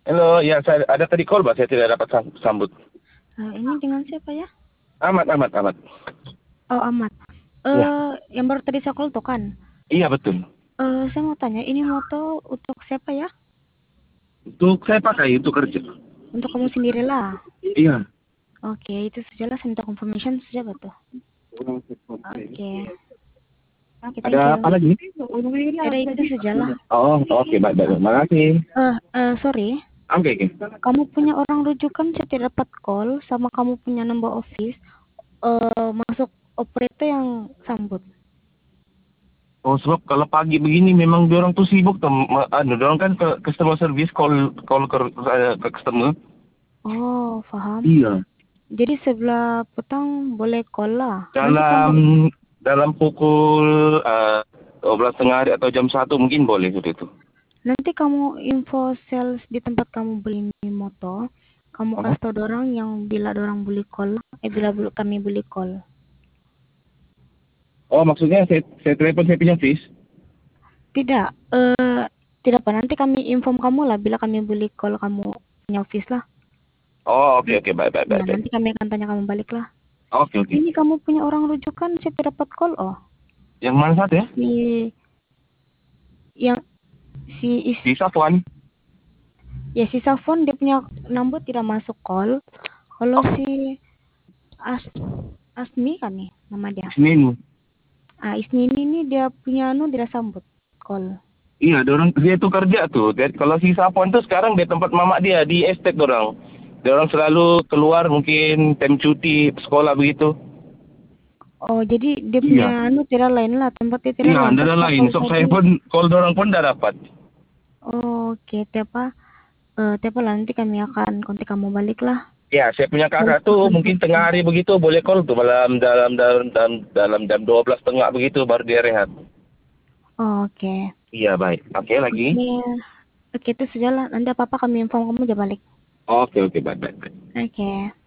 Halo, ya saya ada tadi call, Pak. Saya tidak dapat sambut. Ini dengan siapa ya? Amat. Oh, Ahmad. Ya, Yang baru tadi saya call tuh kan. iya betul. Saya mau tanya, ini moto untuk siapa ya? Untuk saya pakai untuk kerja. Untuk kamu sendirilah. Iya. Oke, itu sajalah. Saya minta confirmation saja betul. Oke, oke, thank Ada you. apa lagi? Ada itu sajalah. Oh, oke, baik. Terima kasih. Sorry. Oke. Kamu punya orang rujukan, saya tidak dapat call, sama kamu punya number office. Masuk operator yang sambut. Oh, sebab kalau pagi begini memang diorang tuh sibuk tuh. Diorang kan ke customer service call ke customer. Oh, paham. Iya. Jadi sebelah petang boleh call lah. Nanti Dalam kamu dalam pukul 12 tengah hari atau jam 1 mungkin boleh seperti itu. Nanti kamu info sales di tempat kamu beli motor, kamu Oh, kasih tau dorang yang bila dorang boleh call, kami boleh call. oh maksudnya saya telepon saya punya fees. Tidak, tidak apa. Nanti kami inform kamu lah bila kami boleh call kamu punya office lah. Oh, oke, baik. Nanti kami akan tanya kamu balik lah. Oke. Ini kamu punya orang rujukan, saya tidak dapat call. Oh, Yang mana satu ya? si yang si is Di Safwan. ya si Safon dia punya number tidak masuk call. Kalau Oh, si As Asmi kan nih nama dia. Senin. Isni ini dia punya tidak sambut call. Iya, dia tuh kerja tuh. Kalau si Safwan tuh sekarang di tempat mamak dia di estate dorang. Dorang selalu keluar mungkin time cuti sekolah begitu. Oh, jadi dia punya Iya. tidak lain lah, tempat dia tidak Iya, lain. ada Pas saya lain. call So tadi. saya pun call dorang pun dah dapat. Oh, oke, tiapa lah nanti kami akan kontak kamu balik lah. Ya, saya punya Kalau kakak tuh info. mungkin tengah hari begitu boleh call tuh dalam jam 12 tengah begitu baru dia rehat. Oh, oke. Iya, baik. Oke, lagi. Oke. Oke, itu sajalah. Nanti apa-apa kami inform kamu aja balik. Oke, baik. Oke.